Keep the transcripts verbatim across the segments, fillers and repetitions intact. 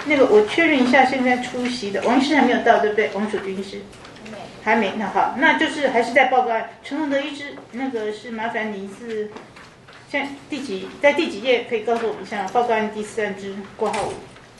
那个我确认一下，现在出席的王医师还没有到，对不对？王楚君医师还没。那好，那就是还是在报告案。陈宏德医师，那个是麻烦你是现在第几在第几页可以告诉我们一下？报告案第四案之括号五。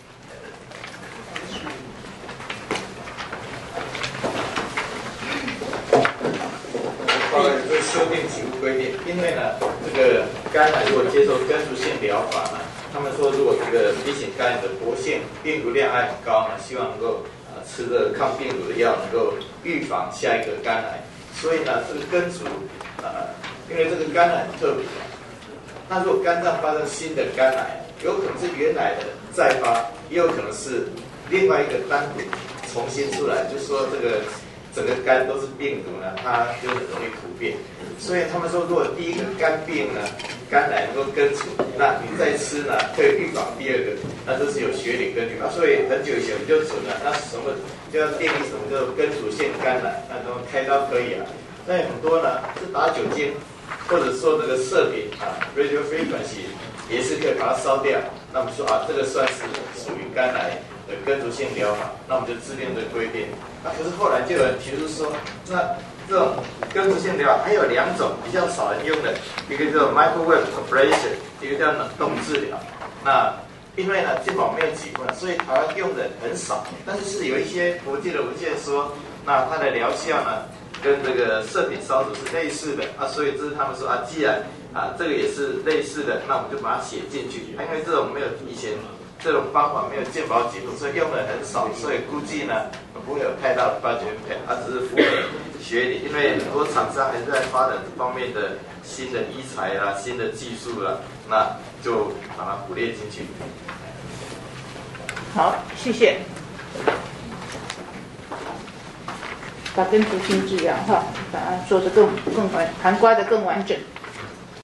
报告会修订几个规定，因为呢，这个肝癌如果接受根除性疗法呢，他们说如果这个 B 型肝炎的活性病毒量还很高呢，希望能够呃吃这个抗病毒的药，能够预防下一个肝癌。所以呢，这个根除呃，因为这个肝癌很特别，那如果肝脏发生新的肝癌，有可能是原来的再发，也有可能是另外一个单独重新出来，就是说这个。整个肝都是病毒呢，它就很容易突变。所以他们说，如果第一个肝病呢，肝癌能够根除，那你再吃呢，可以预防第二个，那这是有学理根据啊。所以很久以前我们就准了，那什么就要定义什么叫根除性肝癌，那什么开刀可以啊。那很多呢是打酒精，或者说这个射频啊 ，radio frequency 也是可以把它烧掉。那我们说啊，这个算是属于肝癌的根除性疗法，那我们就制定这个规定。啊，可是后来就有人提出说，那这种根除性疗法还有两种比较少人用的，一个叫 microwave ablation， 一个叫冷冻治疗。那因为呢，健保没有几份，所以台湾用的很少。但是是有一些国际的文献说，那它的疗效呢，跟这个射频烧灼是类似的啊，所以这是他们说啊，既然啊这个也是类似的，那我们就把它写进去。因为这种没有以前。这种方法没有健保给付，所以用的很少，所以估计呢不会有太大的发掘配，它只是符合学理，因为很多厂商还是在发展这方面的新的医材啦、新的技术啦，那就把它捕猎进去。 好，谢谢。把根除性治疗哈，把它做得更更完，涵盖的更完整。